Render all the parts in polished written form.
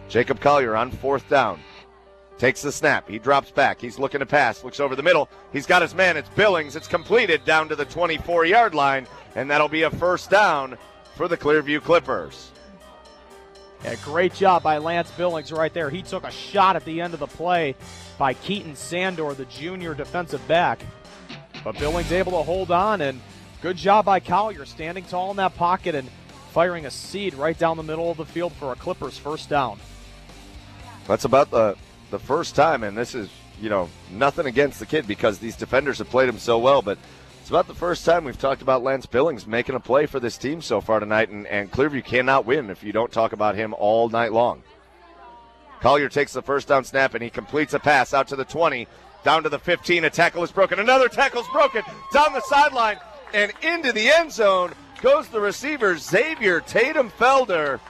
Jacob Collier on 4th down. Takes the snap. He drops back. He's looking to pass. Looks over the middle. He's got his man. It's Billings. It's completed down to the 24-yard line, and that'll be a 1st down for the Clearview Clippers. Yeah, great job by Lance Billings right there. He took a shot at the end of the play by Keaton Sandor, the junior defensive back. But Billings able to hold on, and good job by Collier standing tall in that pocket and firing a seed right down the middle of the field for a Clippers 1st down. That's about the first time, and this is, nothing against the kid because these defenders have played him so well, but it's about the first time we've talked about Lance Billings making a play for this team so far tonight, and Clearview cannot win if you don't talk about him all night long. Collier takes the 1st down snap, and he completes a pass out to the 20, down to the 15. A tackle is broken. Another tackle's broken down the sideline, and into the end zone goes the receiver, Xavier Tatum-Felder.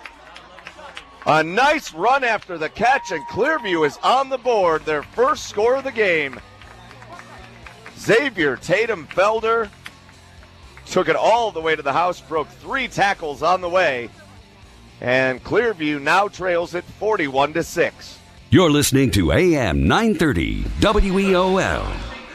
A nice run after the catch, and Clearview is on the board, their first score of the game. Xavier Tatum-Felder took it all the way to the house, broke 3 tackles on the way, and Clearview now trails it 41-6. You're listening to AM 930 WEOL.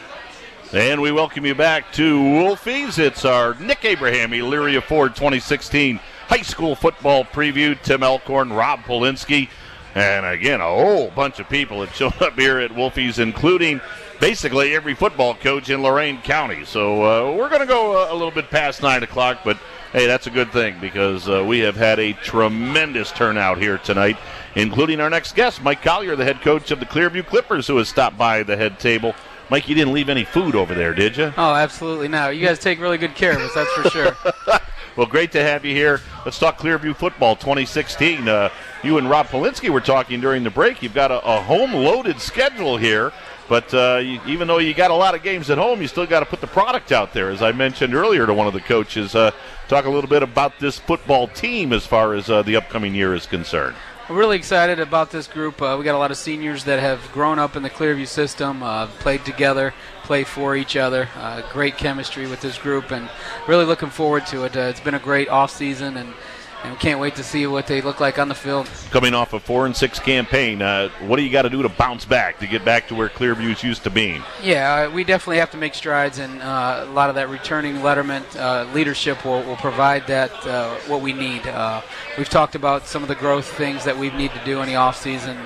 And we welcome you back to Wolfies. It's our Nick Abraham Elyria Ford 2016 high school football preview. Tim Elkhorn, Rob Polinsky, and again, a whole bunch of people have shown up here at Wolfies, including basically every football coach in Lorain County. So we're going to go a little bit past 9 o'clock, but hey, that's a good thing because we have had a tremendous turnout here tonight, including our next guest, Mike Collier, the head coach of the Clearview Clippers, who has stopped by the head table. Mike, you didn't leave any food over there, did you? Oh, absolutely not. You guys take really good care of us, that's for sure. Well, great to have you here. Let's talk Clearview football 2016. You and Rob Polinsky were talking during the break. You've got a home-loaded schedule here, but even though you got a lot of games at home, you still got to put the product out there, as I mentioned earlier to one of the coaches. Talk a little bit about this football team as far as the upcoming year is concerned. We're really excited about this group. We got a lot of seniors that have grown up in the Clearview system, played together, played for each other. Great chemistry with this group, and really looking forward to it. It's been a great off-season, and we can't wait to see what they look like on the field. Coming off a 4-6 campaign, what do you got to do to bounce back, to get back to where Clearview's used to being? Yeah, we definitely have to make strides, and a lot of that returning letterment leadership will provide that what we need. We've talked about some of the growth things that we need to do in the offseason.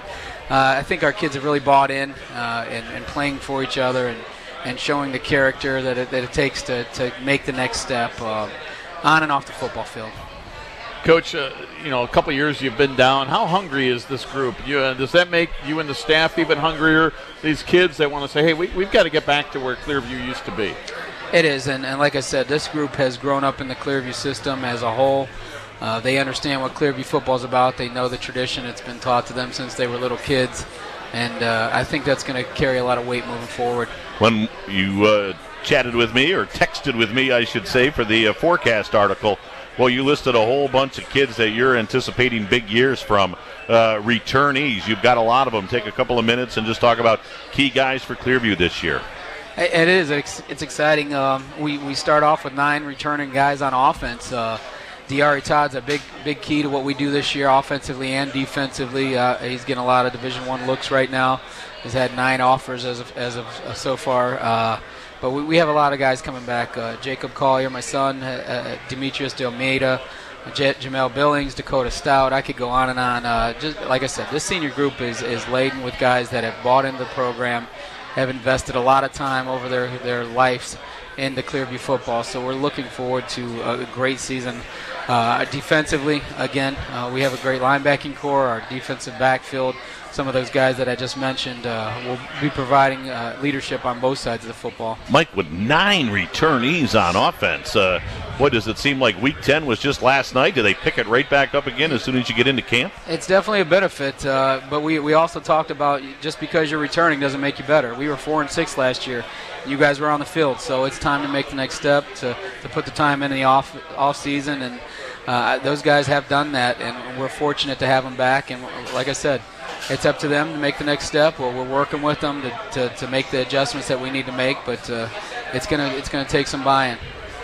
I think our kids have really bought in and playing for each other and showing the character that it takes to make the next step on and off the football field. Coach, a couple of years you've been down. How hungry is this group? Does that make you and the staff even hungrier? These kids that want to say, hey, we've got to get back to where Clearview used to be. It is, and like I said, this group has grown up in the Clearview system as a whole. They understand what Clearview football is about. They know the tradition. It's been taught to them since they were little kids, and I think that's going to carry a lot of weight moving forward. When you chatted with me, or texted with me, I should say, for the forecast article, well, you listed a whole bunch of kids that you're anticipating big years from, returnees. You've got a lot of them. Take a couple of minutes and just talk about key guys for Clearview this year. It is. It's exciting. We start off with 9 returning guys on offense. Diari Todd's a big key to what we do this year, offensively and defensively. He's getting a lot of Division I looks right now. He's had 9 offers as of so far. But we have a lot of guys coming back. Jacob Collier, my son, Demetrius De Almeida, Jamel Billings, Dakota Stout. I could go on and on. Just like I said, this senior group is laden with guys that have bought into the program, have invested a lot of time over their lives into Clearview football. So we're looking forward to a great season. Defensively, again, we have a great linebacking core. Our defensive backfield, some of those guys that I just mentioned, will be providing leadership on both sides of the football. Mike, with 9 returnees on offense, what does it seem like week 10 was just last night? Do they pick it right back up again as soon as you get into camp? It's definitely a benefit, but we also talked about just because you're returning doesn't make you better. We were 4-6 last year. You guys were on the field, so it's time to make the next step, to put the time in the off season, and those guys have done that, and we're fortunate to have them back. And like I said, it's up to them to make the next step. We're working with them to make the adjustments that we need to make, but it's gonna take some buy-in.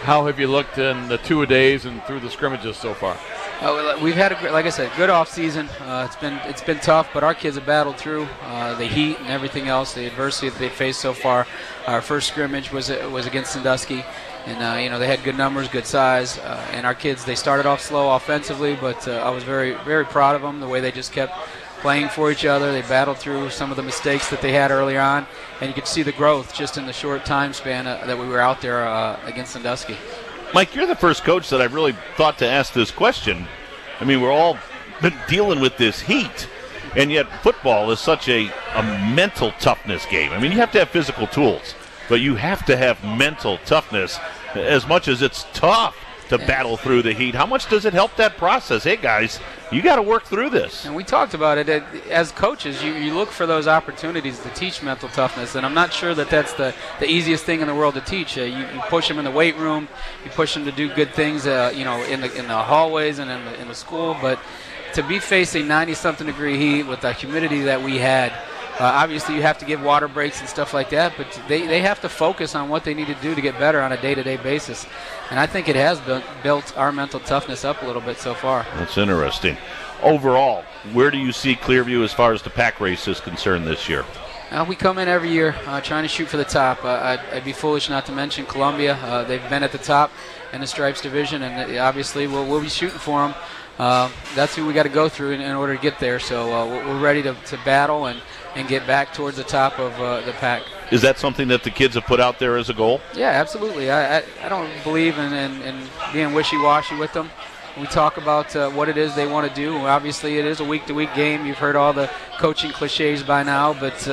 How have you looked in the 2-a-days and through the scrimmages so far? We've had, like I said, good off season. It's been tough, but our kids have battled through the heat and everything else, the adversity that they faced so far. Our first scrimmage was against Sandusky, and they had good numbers, good size, and our kids, they started off slow offensively, but I was very, very proud of them, the way they just kept playing for each other. They battled through some of the mistakes that they had earlier on, and you could see the growth just in the short time span that we were out there against Sandusky. Mike, you're the first coach that I've really thought to ask this question. I mean, we're all been dealing with this heat, and yet football is such a mental toughness game. I mean, you have to have physical tools, but you have to have mental toughness as much as it's tough to battle through the heat. How much does it help that process? Hey, guys, you got to work through this. And we talked about it. As coaches, you look for those opportunities to teach mental toughness, and I'm not sure that that's the easiest thing in the world to teach. You push them in the weight room, you push them to do good things, in the hallways and in the school, but to be facing 90-something degree heat with the humidity that we had, obviously you have to give water breaks and stuff like that, but they have to focus on what they need to do to get better on a day-to-day basis. And I think it has built our mental toughness up a little bit so far. That's interesting. Overall, where do you see Clearview as far as the pack race is concerned this year? We come in every year trying to shoot for the top. I'd be foolish not to mention Columbia. They've been at the top in the Stripes division, and obviously we'll be shooting for them. That's who we got to go through in order to get there. So we're ready to battle and get back towards the top of the pack. Is that something that the kids have put out there as a goal? Yeah, absolutely. I don't believe in being wishy-washy with them. We talk about what it is they want to do. Obviously, it is a week-to-week game. You've heard all the coaching cliches by now, but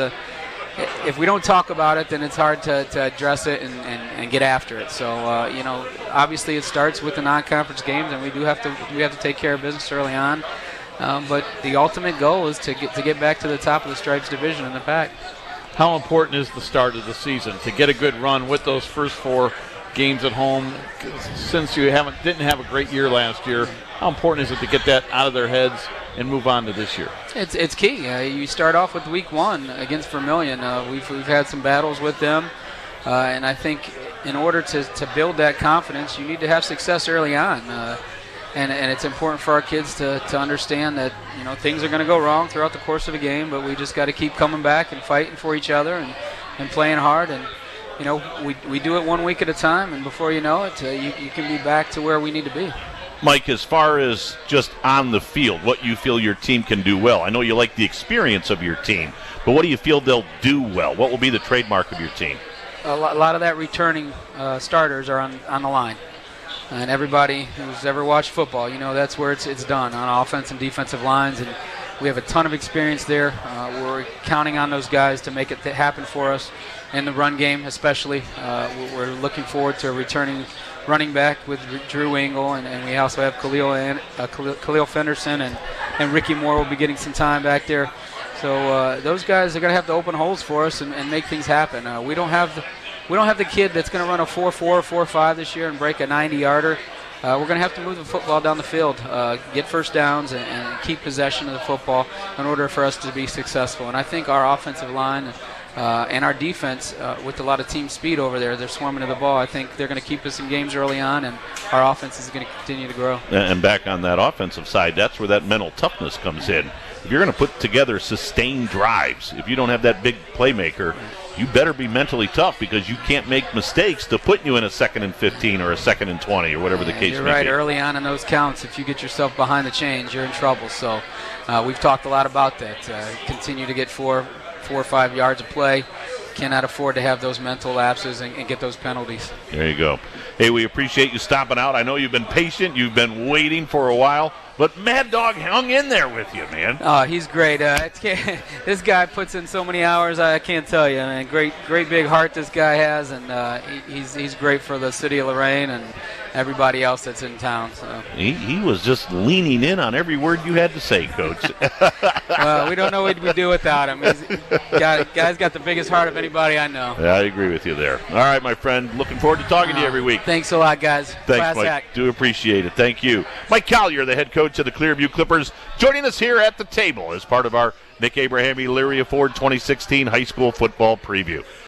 if we don't talk about it, then it's hard to address it and get after it. So, obviously it starts with the non-conference games, and we have to take care of business early on. But the ultimate goal is to get back to the top of the Stripes division in the pack. How important is the start of the season to get a good run with those first 4 games at home? Since you didn't have a great year last year, how important is it to get that out of their heads and move on to this year? It's key. You start off with week 1 against Vermilion. We've had some battles with them, and I think in order to build that confidence, you need to have success early on. And it's important for our kids to understand that things are going to go wrong throughout the course of a game, but we just got to keep coming back and fighting for each other and playing hard. And we do it 1 week at a time, and before you know it, you can be back to where we need to be. Mike, as far as just on the field, what you feel your team can do well? I know you like the experience of your team, but what do you feel they'll do well? What will be the trademark of your team? A lot of that returning starters are on the line. And everybody who's ever watched football, that's where it's done, on offense and defensive lines. And we have a ton of experience there. We're counting on those guys to make it happen for us in the run game especially. We're looking forward to a returning running back with Drew Engel, and we also have Khalil Fenderson, and Ricky Moore will be getting some time back there. So those guys are going to have to open holes for us and make things happen. We don't have the kid that's going to run a 4.4, 4.5 this year and break a 90-yarder. We're going to have to move the football down the field, get first downs, and keep possession of the football in order for us to be successful. And I think our offensive line and our defense, with a lot of team speed over there, they're swarming to the ball. I think they're going to keep us in games early on, and our offense is going to continue to grow. And back on that offensive side, that's where that mental toughness comes in. If you're going to put together sustained drives, if you don't have that big playmaker, you better be mentally tough, because you can't make mistakes to put you in a 2nd and 15 or a 2nd and 20 or whatever the case may be. You're right. Early on in those counts, if you get yourself behind the chains, you're in trouble. So we've talked a lot about that. Continue to get 4 or 5 yards of play. Cannot afford to have those mental lapses and get those penalties. There you go. Hey, we appreciate you stopping out. I know you've been patient. You've been waiting for a while. But Mad Dog hung in there with you, man. Oh, he's great. This guy puts in so many hours, I can't tell you, man. Great big heart this guy has, and he's great for the city of Lorain and everybody else that's in town. So he was just leaning in on every word you had to say, Coach. Well, we don't know what we'd do without him. Guy's got the biggest heart of anybody I know. Yeah, I agree with you there. All right, my friend. Looking forward to talking to you every week. Thanks a lot, guys. Thanks, Class Mike. act. Do appreciate it. Thank you. Mike Collier, the head coach of the Clearview Clippers, joining us here at the table as part of our Nick Abraham Elyria Ford 2016 high school football preview.